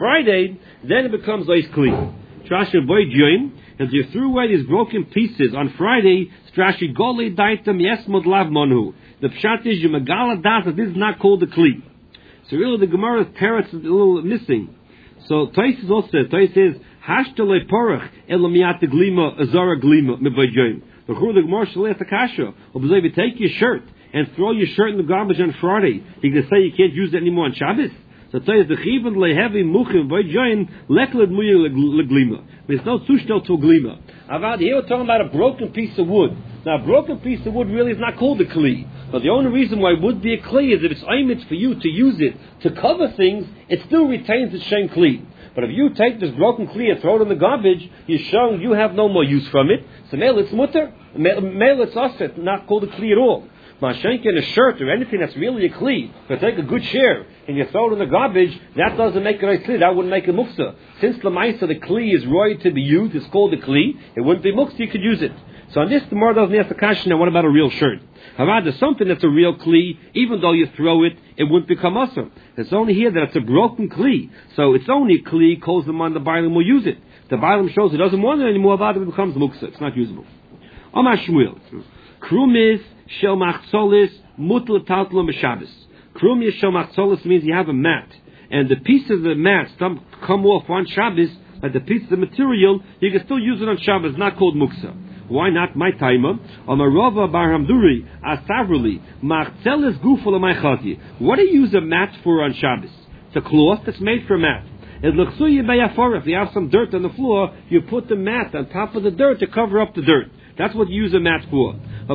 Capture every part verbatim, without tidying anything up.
Friday, then it becomes ice clean. Strashi boy join, and you threw away these broken pieces on Friday. Strashi goli daitem yesmod lav monhu. The pshat is you megala das that this is not called a kli. So really, the Gemara's teretz is a little missing. So Tais also says, Tais says, Hashtale porach elamiat glima azara glima mivajoim. The Gemara shalei takasha. Or if you take your shirt and throw your shirt in the garbage on Friday, you can say you can't use it anymore on Shabbos. So it says the chivan lehevi muchim vajoim lekled muye leglima. There's no sushtel to glima. Avad here we're talking about a broken piece of wood. Now a broken piece of wood really is not called a kli. But the only reason why it would be a kli is if it's aimed for you to use it to cover things, it still retains its shem kli. But if you take this broken kli and throw it in the garbage, you're showing you have no more use from it. So male it's mutter, male it's aset, not called a kli at all. Mashenk in a shirt or anything that's really a kli, if you take a good share and you throw it in the garbage, that doesn't make it a kli, that wouldn't make a muksa. Since the ma'isa, the kli is roy to be used, it's called a kli, it wouldn't be muksa, you could use it. So on this, the Gemara doesn't ask the question, now what about a real shirt? However, there's something that's a real kli, even though you throw it, it wouldn't become usher. It's only here that it's a broken kli. So it's only a kli, calls them on the Bailam will use it. The Bailam shows it doesn't want it anymore, about it becomes muksa. It's not usable. Omar Shmuel. Krumis shel machzolis mutl taltlo m'shabbos. Krumis shel machzolis means you have a mat, and the pieces of the mat come off on Shabbos, like the pieces of material, you can still use it on Shabbos, not called muksa. Why not my timer? Amarova barhamduri asavruli machzelis guful my chati. What do you use a mat for on Shabbos? It's a cloth that's made for a mat. It looks so you if you have some dirt on the floor, you put the mat on top of the dirt to cover up the dirt. That's what you use a mat for. But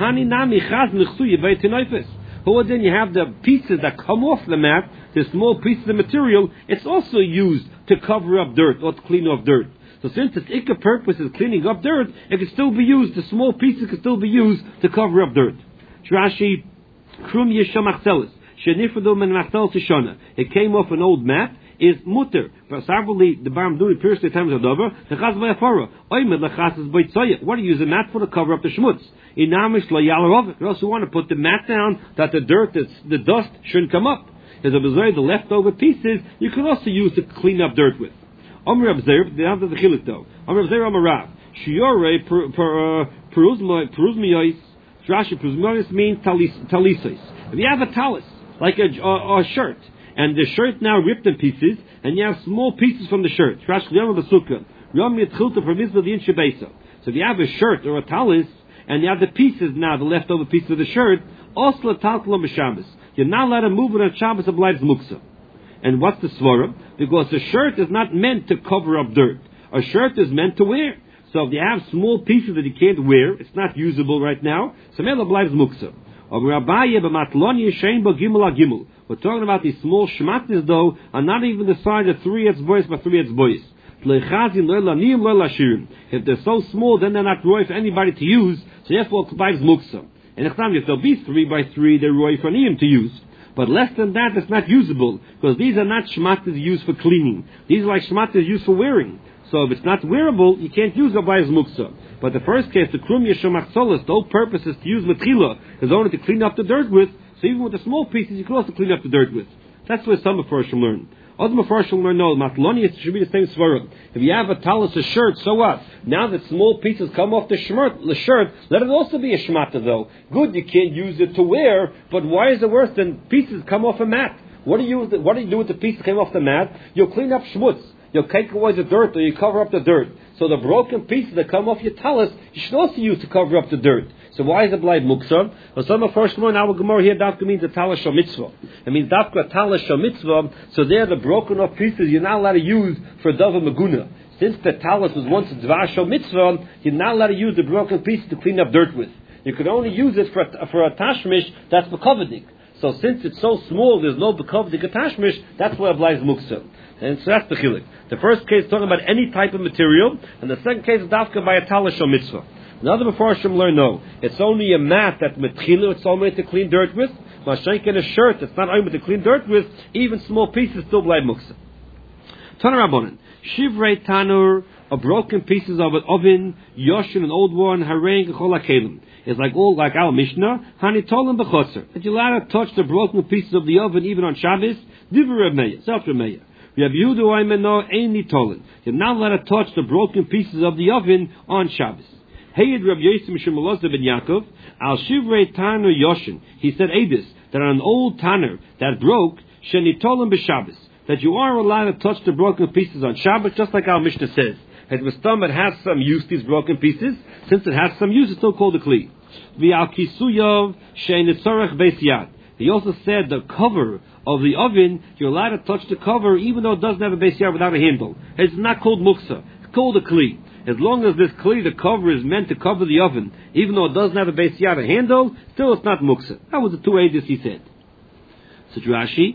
then you have the pieces that come off the mat, the small pieces of material, it's also used to cover up dirt or to clean off dirt. So since its ikka purpose is cleaning up dirt, it can still be used, the small pieces can still be used to cover up dirt. Rashi, Krum Yesham Achzelis, Shenifadu Men Machzel Tishona. It came off an old mat, is mutter. But Sarvali, the Baram Duri, Pierce the times of Dover, the Chaz Bayafara, Oymed Lachas is Boitzoya. What do you use a mat for to cover up the Shmutz? Inamish La Yalarov. You also want to put the mat down that the dirt, the dust shouldn't come up. As a result, the leftover pieces, you can also use to clean up dirt with. Omer observed, they have the chilik though. Omer observed Amarav. Shiore peruzmiyos. Rashi peruzmiyos means talisos. If you have a talis, like a, a, a shirt, and the shirt now ripped in pieces, and you have small pieces from the shirt. Rashi yom b'sukkah. Yom yitzchilta for mitzvah the inshebesa. So if you have a shirt or a talis, and you have the pieces now, the leftover pieces of the shirt, also taltla b'Shabbos. You're not allowed to move it on Shabbos of lives muksa. And what's the svara? Because the shirt is not meant to cover up dirt. A shirt is meant to wear. So if you have small pieces that you can't wear, it's not usable right now, so mela bleibt muksa. We're talking about these small shmatis though, are not even the size of three etz boys by three etz boys. If they're so small, then they're not roy for anybody to use, so therefore it bleibt muksa. And if they'll be three by three, they're roy for niyim to use. But less than that, it's not usable, because these are not shmatas used for cleaning. These are like shmatas used for wearing. So if it's not wearable, you can't use a bayaz muksa. But the first case, the krum yeshom achzolis, the whole purpose is to use matchila, is only to clean up the dirt with. So even with the small pieces, you can also clean up the dirt with. That's what some Mefarshim learn. Other Mefarshim learn, no, matloni should be the same svara. If you have a talis, a shirt, so what? Now that small pieces come off the shirt, the shirt, let it also be a shmata though. Good, you can't use it to wear, but why is it worse than pieces come off a mat? What do you what do you do with the pieces that came off the mat? You'll clean up shmutz. You'll take away the dirt, or you cover up the dirt. So the broken pieces that come off your talis, you should also use to cover up the dirt. So why is it blind muksa? Well, some of first one, our Gemara here, Dafka means a talis shal mitzvah. It means Dafka talis shal mitzvah, so they're the broken off pieces you're not allowed to use for dava maguna. Since the talis was once a dvar shal mitzvah, you're not allowed to use the broken pieces to clean up dirt with. You can only use it for a, for a tashmish that's bekovedik. So since it's so small, there's no bekovedik a tashmish, that's why it blind muksa. And so that's the chilik. The first case is talking about any type of material, and the second case is dafka by a talis shal mitzvah. Another Mefarshim learn, no, it's only a mat that metchilu, it's only to clean dirt with. Mashenk in a shirt, it's not only to clean dirt with, even small pieces still blind muksa. Tanur Rabbanan, shivrei tanur, a broken pieces of an oven, yoshin, an old one, hareng, chol hakelim. It's like all, like our Mishnah, hani tolim b'chotzer. That you're allowed to touch the broken pieces of the oven even on Shabbos, divrei Reb Meir, self Reb Meir. Rabbi Yehuda oimeno ein nitolen. You're not allowed to touch the broken pieces of the oven on Shabbos. Heyed Rabbi Yosef Mishum Elazar ben Yaakov al shivrei Tanner Yoshin. He said Edis that on an old Tanner that broke shenitolen b'Shabbos, that you are allowed to touch the broken pieces on Shabbos, just like our Mishnah says. As Mistam, it has some use, these broken pieces. Since it has some use, it's still called a kli. V'al kisuyov sheinitzorach beis yad. He also said the cover of the oven, you're allowed to touch the cover even though it doesn't have a beis yad without a handle. It's not called muksa. It's called a kli. As long as this kli, the cover, is meant to cover the oven, even though it doesn't have a beis yad, a handle, still it's not muksa. That was the two ages he said. So Rashi,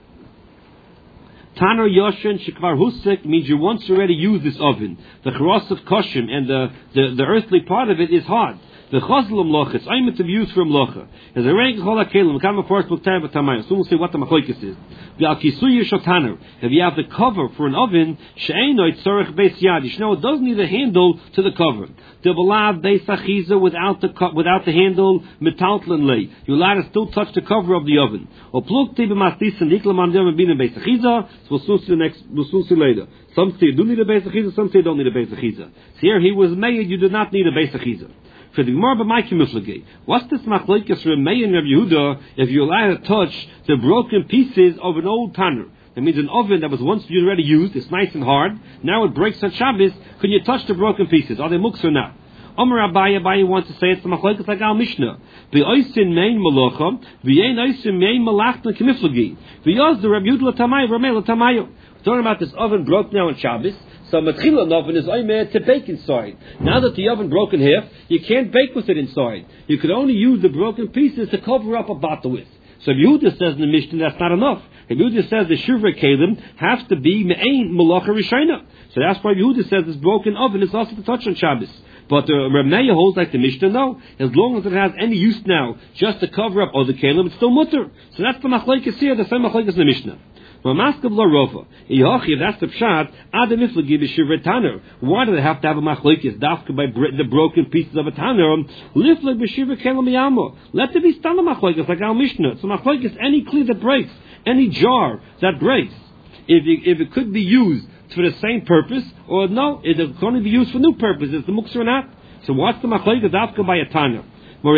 Taner Yoshen Shekvar Husek means you once already used this oven. The charos of koshim and the, the, the earthly part of it is hard. The chazlam locha, it's aimed to be used from locha. As a rank chol hakelim, come a first book time but tamayim. So we'll see what the machlokes is. The al kisuy shotaner. If you have the cover for an oven, she'eno itzorech beis yad. You know it doesn't need a handle to the cover. The belav beis achiza without the without the handle metaltlen lay. You're allowed to still touch the cover of the oven. Or plukti b'mastis and iklam andem bin beis achiza. So we'll soon see the next. We'll soon see later. Some say you do need a beis achiza. Some say you don't need a beis achiza. So here he was made. You do not need a beis achiza. For the Gemara b'Maiki Miflagei, what's this machlokes for Meir and Rabbi Yehuda if you're allowed to touch the broken pieces of an old tanner? That means an oven that was once already used, it's nice and hard, now it breaks on Shabbos, can you touch the broken pieces? Are they muks or not? Omer Abaye, Abaye wants to say it's the machlokes like Al Mishnah. V'oisin mein malacha, v'yein oisin mein malachna k'miflagei. V'yoz the Rabbi Yehuda l'tamayo, Rabbi l'tamayo. Talking about this oven broke now on Shabbos. So matchilan oven is oimer to bake inside. Now that the oven broke in half, you can't bake with it inside. You could only use the broken pieces to cover up a bottle with. So Yehuda says in the Mishnah that's not enough. Yehuda says the shivrei kelim has to be me'ain malacha rishayna. So that's why Yehuda says this broken oven is also to touch on Shabbos. But the Reb Meir holds like the Mishnah, no. As long as it has any use now, just to cover up other kelim, it's still mutter. So that's the machlokes here, the same machlokes in the Mishnah. That's the pshat. Why do they have to have a machlokes dafka by the broken pieces of a tanner? Let there be stand a machlokes like our Mishnah. So machlokes any kli that breaks, any jar that breaks, if it, if it could be used for the same purpose, or no, it can only be used for new purposes. The muksa or not. So what's the machlokes dafka by a tanner? No,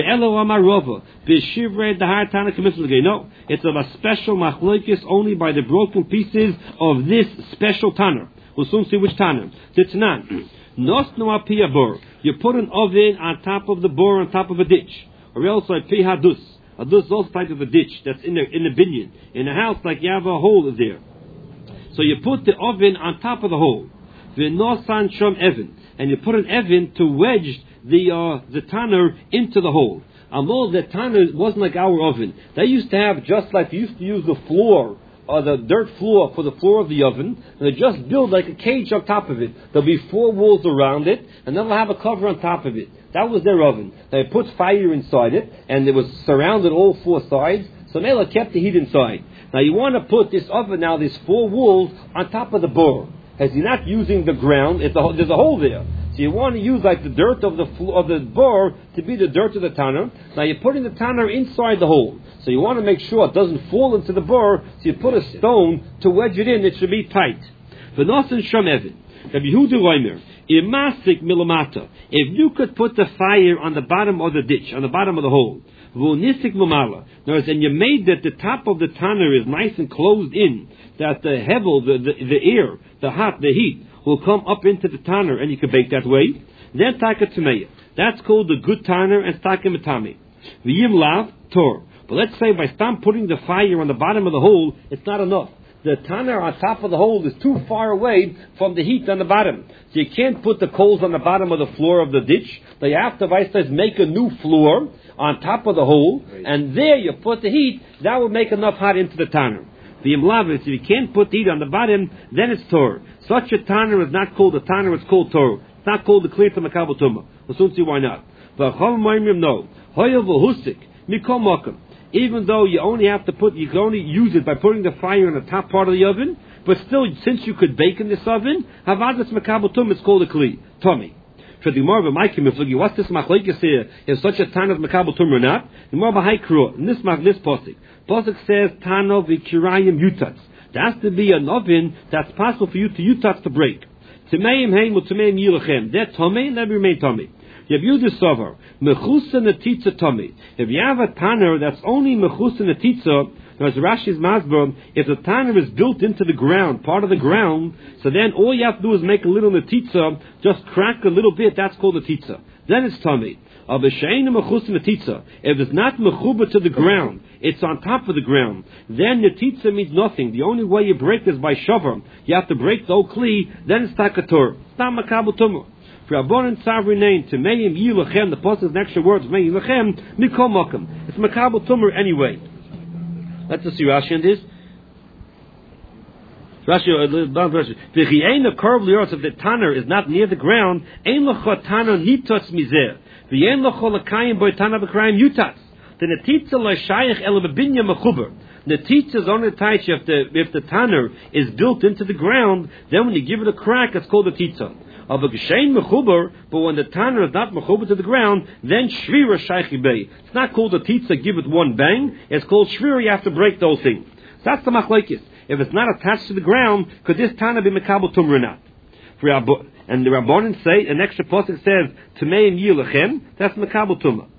it's of a special machlokes only by the broken pieces of this special tanner. We'll soon see which tanner. You put an oven on top of the bore, on top of a ditch, or else like pi hadus. A dus is also type of a ditch that's in the in the binyan in a house, like you have a hole there. So you put the oven on top of the hole. And you put an oven to wedge the uh, the tanner into the hole. Although the tanner wasn't like our oven, they used to have just like they used to use the floor or the dirt floor for the floor of the oven, and they just build like a cage on top of it. There'll be four walls around it, and then they'll have a cover on top of it. That was their oven. They put fire inside it, and it was surrounded all four sides. So Mela kept the heat inside. Now you want to put this oven now, these four walls on top of the bore. As you're not using the ground, it's a, there's a hole there. So you want to use like the dirt of the of the bore to be the dirt of the tanner. Now you're putting the tanner inside the hole. So you want to make sure it doesn't fall into the bore. So you put a stone to wedge it in. It should be tight. V'nosen shom evan. Rabbi Yehuda Reimer. Imasik milamata. If you could put the fire on the bottom of the ditch, on the bottom of the hole. V'onisik mamala. And you made that the top of the tanner is nice and closed in. That the hevel, the, the, the air, the hot, the heat, will come up into the tanner, and you can bake that way. Then taka tameya. That's called the good tanner and taka matami. V'yim lav tor. But let's say by stop putting the fire on the bottom of the hole, it's not enough. The tanner on top of the hole is too far away from the heat on the bottom. So you can't put the coals on the bottom of the floor of the ditch. They have to, vice says, make a new floor on top of the hole, and there you put the heat. That will make enough hot into the tanner. The imlavis, if you can't put heat on the bottom, then it's Torah. Such a tanner is not called a tanner, it's called Torah. It's not called the clear to Makabal Tumah. We'll soon see why not. But no. Even though you only have to put, you can only use it by putting the fire in the top part of the oven, but still, since you could bake in this oven, Havadas Makabal Tumah is called a kli. Tommy. For the Gemara b'Maiki Miflagi, what's this machlokes here? Is such a tanner of Makabal Tumah or not? The Gemara b'Haikro, in this this posik. Posik says Tano v'Kirayim Yutatz. There has to be an oven that's possible for you to yutatz to break. Tameim heim or tameim yilachem. They're tomei, they remain tomei. If you discover mechusa netitza tomei, if you have a tanner that's only mechusa netitza, as Rashi's masber, if the tanner is built into the ground, part of the ground, so then all you have to do is make a little netitza, just crack a little bit. That's called netitza. Then it's tomei. If it's not mechuba to the ground, it's on top of the ground, then netitza means nothing. The only way you break is by shover. You have to break the whole kli, then it's takatur. It's not makabel tumah. For Rabbanan Tzavri name to meim yilachem, the person's extra words meim yilachem mikol makom. It's makabel tumah anyway. Let's see Rashi on this. Rashi, Rashi. The curve lios if the tanner is not near the ground, ein lachot tanner nitos mizeh. V'yen lachol akayim boy tanner b'krayim yutats. The netitza lo shayich el bebinya mechuber. Netitza is only tight if the if the tanner is built into the ground. Then when you give it a crack, it's called a titza. Of a geshein mechuber, but when the tanner is not mechuber to the ground, then shvira shaychi bei. It's not called a titza. Give it one bang. It's called shvira. You have to break those things. So that's the machlekes. If it's not attached to the ground, could this tanner be mekabel tumah or not? And the Rabbanan say, an extra pasuk says, Tameim yilachem, that's mekabel tumah.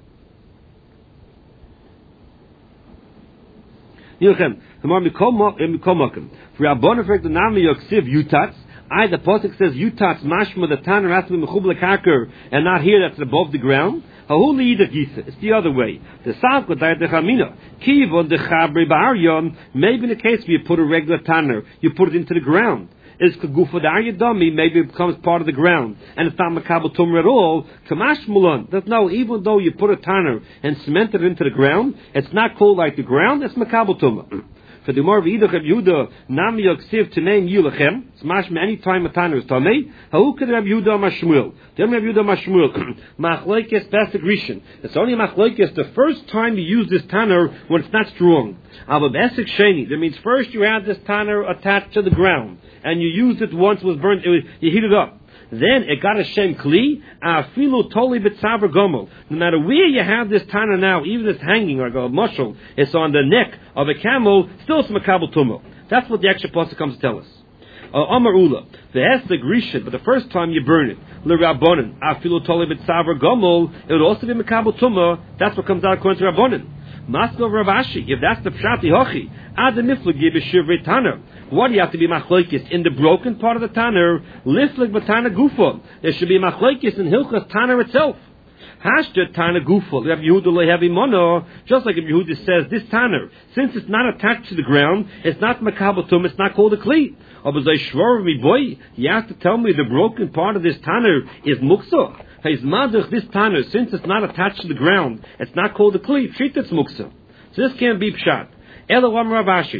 Yilachem, Hamar mikol makom. For Rabbanan, for the nami yoksiv yutatz, I, the pasuk says yutatz mashma, the tanner has to be mechub lekaker, and not here, that's above the ground. It's the other way. The Salko died the Chamina. Kivon the Chabri Baryon, maybe in the case where you put a regular tanner, you put it into the ground. It's Kagufa the dummy, maybe it becomes part of the ground. And it's not Makabel Tumr at all. Kamash Mulan. That's no, even though you put a tanner and cement it into the ground, it's not called like the ground, it's Makabel Tumr. For the more V'idach of Yehuda, Nam Yoksiv to name Yilachem, smash me any time a tanner is Tomei, how could Rab Yehuda Mashmuel? Then Rab Yehuda Mashmuel, Machloikes Pasuk Rishon. It's only Machloikes the first time you use this tanner when it's not strong. Aber Besik Sheni, that means first you have this tanner attached to the ground, and you used it once, it was burnt, it was, you heat it up. Then it got a shem kli, afilu toli b'tzaver gomel. No matter where you have this tanner now, even if it's hanging like a mushel, it's on the neck of a camel, still it's makabel tumah. That's what the extra pasuk comes to tell us. Amar Ula, the hesed grishet, but the first time you burn it, l'Rabbanan, afilu toli b'tzaver gomel, it would also be makabel tumah. That's what comes out according to Rabbanan. Maskov Ravashi, if that's the pshati hochi, ad the niflagi b'shivre tanner. What do you have to be machlokes in the broken part of the tanner? Liflik b'tanner gufa. There should be machlokes in Hilchas tanner itself. Hashter tanner gufa. You have Yehuda lehevi mono. Just like if Yehuda says this tanner, since it's not attached to the ground, it's not makabel tum. It's not called a kli. Or was I shvor me boy? You have to tell me the broken part of this tanner is muksa. His madach this tanner, since it's not attached to the ground, it's not called a kli. Treat it's muksa. So this can't be pshat. We're talking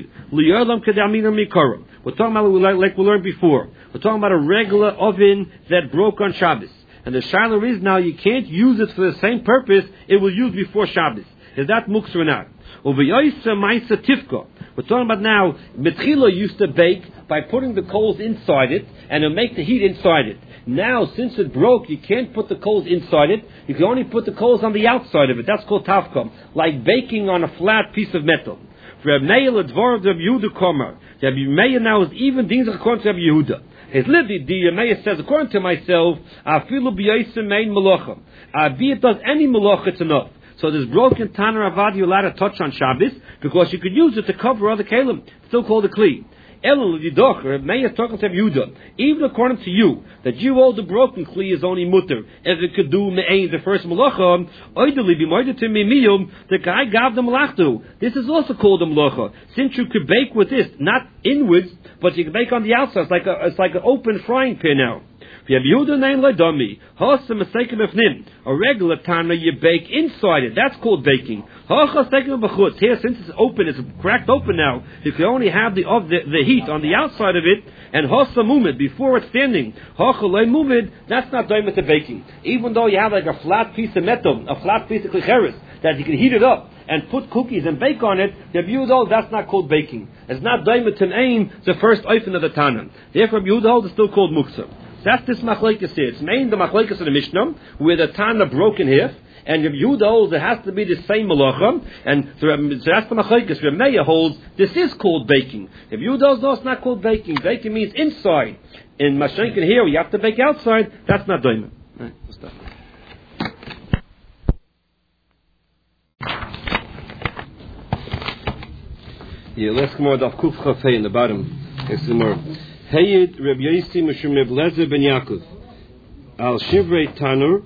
about, like we learned before, we're talking about a regular oven that broke on Shabbos. And the shaila is now you can't use it for the same purpose it was used before Shabbos. Is that muksa or not? We're talking about now, Betchila used to bake by putting the coals inside it, and it'll make the heat inside it. Now, since it broke, you can't put the coals inside it. You can only put the coals on the outside of it. That's called tavkom, like baking on a flat piece of metal. For Reb Meir l'dvor of Reb Yehuda Komer. Reb Meir now is even things according to Reb Yehuda. His livy, the Meir says, according to myself, afilu b'yosem mein melocha. Abi it does any melocha, it's enough. So this broken tanner avad you're allowed to touch on Shabbos because you could use it to cover other kelim. It's still called a kli. Elul l'didoch, Meir is talking to Reb Yehuda. Even according to you, that you hold the broken kli is only mutter, as it could do me'ein the first malacha, oideli b'moidet to mimiyum, the guy gav the malachtu. This is also called a malacha. Since you could bake with this, not inwards, but you can bake on the outside. It's like a, it's like an open frying pan now. A regular tanner you bake inside it. That's called baking. Here, since it's open, it's cracked open now. You can only have the of the, the heat on the outside of it. And hosa mumid before it's standing. Mumid, that's not doing with the baking. Even though you have like a flat piece of metal, a flat piece of klicheres that you can heat it up and put cookies and bake on it, the Yehuda, that's not called baking. It's not doing with an aim, the first oifen of the tanner. Therefore, Yehuda is still called muksa. That's this machlekes here. It's main the machlekes of the Mishnah, where the tanner broke in half, and Rabbi Yehuda holds it has to be the same malacha, and so that's the machlokes. Rabbi Meir holds this is called baking. Rabbi Yehuda holds no, it's not called baking. Baking means inside. In Mashenkin here, you have to bake outside. That's not doimah. Right, we'll stop. Yeah, let's come on to Kuf Chafei in the bottom. It's more. Heyed Reb Yosi Mishum Reb Lezer ben Yaakov Al Shivrei Tanur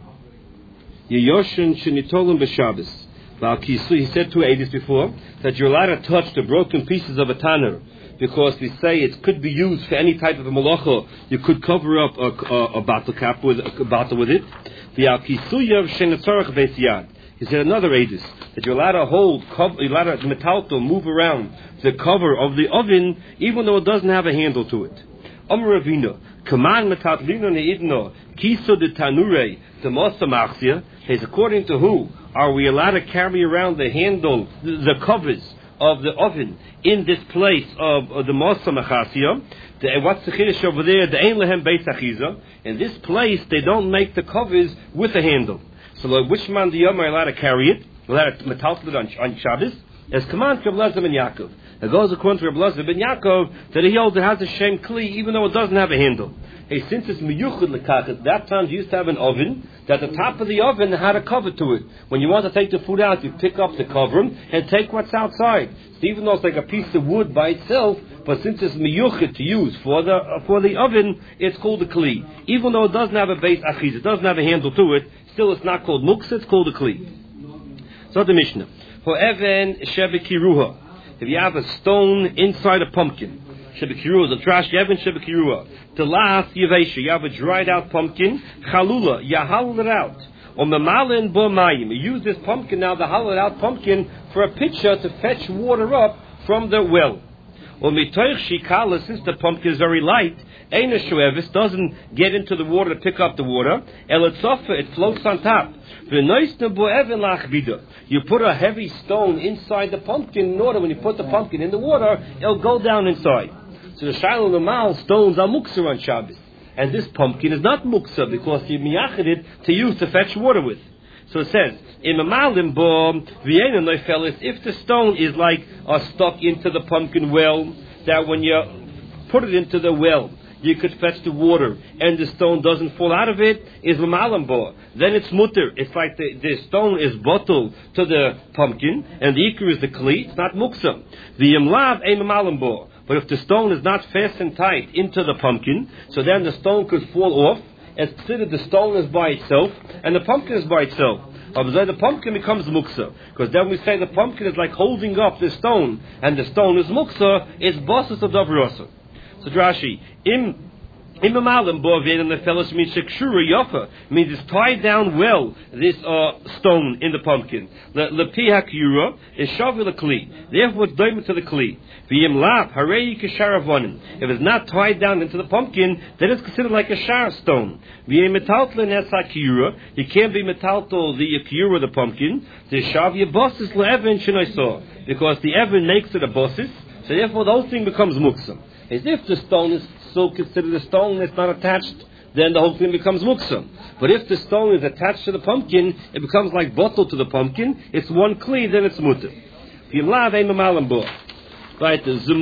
Yeyoshin Shenitolim B'Shabbos Val Kisu. He said to Edis before that you're allowed to touch the broken pieces of a tanur because we say it could be used for any type of a malacha. You could cover up a, a, a bottle cap with a bottle with it. The Al Kisu Yav Shenetzorach Beis Yad. He said another Edis that you're allowed to hold, cover, you're allowed to metalto, move around the cover of the oven, even though it doesn't have a handle to it. Amar Ravina, Kaman metatlino neidno, kiso de tanure, the mosamachsia, is according to who are we allowed to carry around the handle, the, the covers of the oven in this place of, of the mosamachsia? What's the chiddush over there? The ein lehem beis achiza. In this place, they don't make the covers with a handle. So, like, which man the yom are allowed to carry it? Allowed to metalto it on, on Shabbos? As command from Reb Lezer ben Yaakov. It goes according to Reb Lezer ben Yaakov that he holds it has a shem kli even though it doesn't have a handle. Hey, since it's miyuchud lekachet, that time you used to have an oven that the top of the oven had a cover to it. When you want to take the food out, you pick up the cover and take what's outside. So even though it's like a piece of wood by itself, but since it's miyuchud to use for the uh, for the oven, it's called a kli. Even though it doesn't have a base achiz, it doesn't have a handle to it, still it's not called muksa, it's called a kli. So the Mishnah. Ho'even shebekiruha. If you have a stone inside a pumpkin, shebekiruha, the trash, even shebekiruha. To last yevesha, you have a dried out pumpkin, chalula, you halal it out. Or memalin bo mayim. You use this pumpkin now, the halal out pumpkin, for a pitcher to fetch water up from the well. Or mitoich shikala, since the pumpkin is very light, Eina Shoevis doesn't get into the water to pick up the water. Eletzofa, it floats on top. You put a heavy stone inside the pumpkin in order when you put the pumpkin in the water, it'll go down inside. So the Shiloh Lamal stones are muksa on Shabbos. And this pumpkin is not muksa because you miyachid it to use to fetch water with. So it says, if the stone is like uh, stuck into the pumpkin well, that when you put it into the well, you could fetch the water, and the stone doesn't fall out of it, is l'malambo. Then it's mutter. It's like the, the stone is bottled to the pumpkin, and the ikar is the kli. It's not muksa. The yemlav ein l'malambo. But if the stone is not fastened tight into the pumpkin, so then the stone could fall off. It's considered the stone is by itself, and the pumpkin is by itself. Obviously, the pumpkin becomes muksa, because then we say the pumpkin is like holding up the stone, and the stone is muksa. It's bosses of davrasa. So Rashi, im imamalim bo'aved and the fellows means shekshura yofa means it's tied down well. This uh, stone in the pumpkin. The lepi hakura is shavil kli. Therefore, it's doimah to the kli. V'im lap harei kisharavonim. If it's not tied down into the pumpkin, then it's considered like a shar stone. V'im metaltlin es hakura. You can't be metalto the akura the pumpkin. The shavia bosses le'evin shenoisor because the evin makes it a bosses. So therefore, the whole thing becomes muksa. As if the stone is so considered a stone that's not attached, then the whole thing becomes muksa. But if the stone is attached to the pumpkin, it becomes like bottle to the pumpkin. It's one kli, then it's mutter. Right,